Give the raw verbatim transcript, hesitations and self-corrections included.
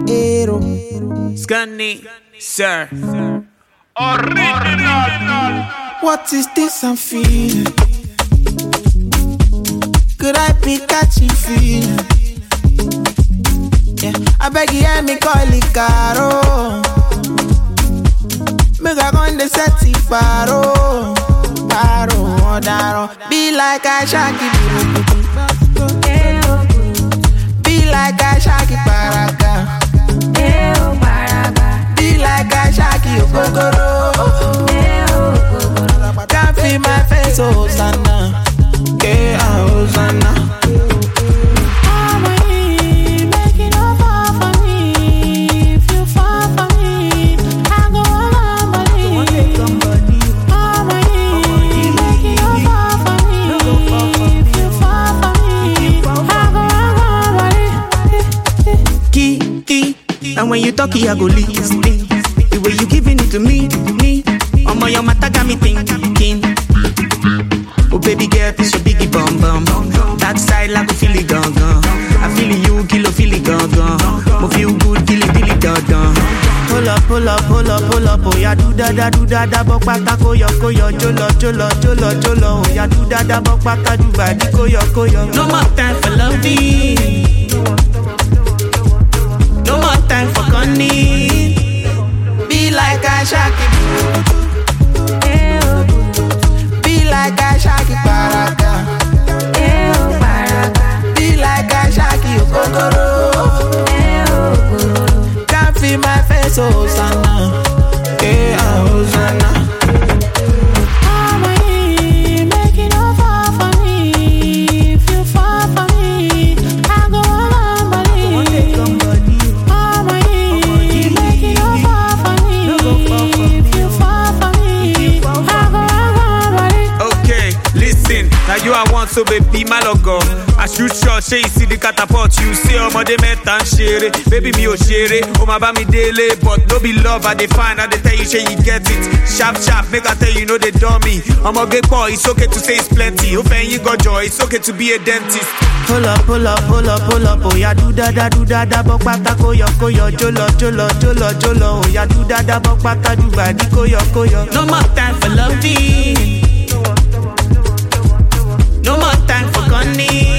Aero. Scunny, sir. Original. What is this I'm feeling? Could I be catching feeling? Yeah, I beg you hear me call it caro. Make I go in the set it paro. Paro, daro. Be like I shaki. Be like I shaki paraga. Be like I shaki okokoro. Can't feel my face, oh Hosanna. Yeah, Hosanna. And when you talk, I go listen. The way you giving it to me, me. On my mata got me thinking. Oh baby girl, this your biggie bum bum. That side like a feel it gone gone. I feel you, kilo feel it gone gone. Mo feel good, kill it, kill it done done. Pull up, pull up, pull up, pull up. Oh ya do da da do da da bok pata ko yo ko yo jolo jolo jolo jolo. Oh ya do da da bok pata do badi ko yo ko yo. No more time for loving. No more time for gunning. Be like I shaki. Be like I shaki paraga. Be like I shaki okokoro. Can't feel my face, oh Hosanna. Yeah, Hosanna. Now you I want so baby my logo. I shoot shot, say you see the catapult. You say oh my de met and share. Baby me oh share. Oh my ba me daily, but no be love. I define, I they tell you say you get it. Sharp sharp, make I tell you know they dummy. I'm a gay boy, it's okay to say it's plenty. Open you got joy, it's okay to be a dentist. Pull up, pull up, pull up, pull up. Oh ya do da da do da da bok pata ko yo ko yo jolo jolo jolo jolo. Oh ya do da da bok pata do badi ko yo ko yo. No more time for loving. No more time for gunning.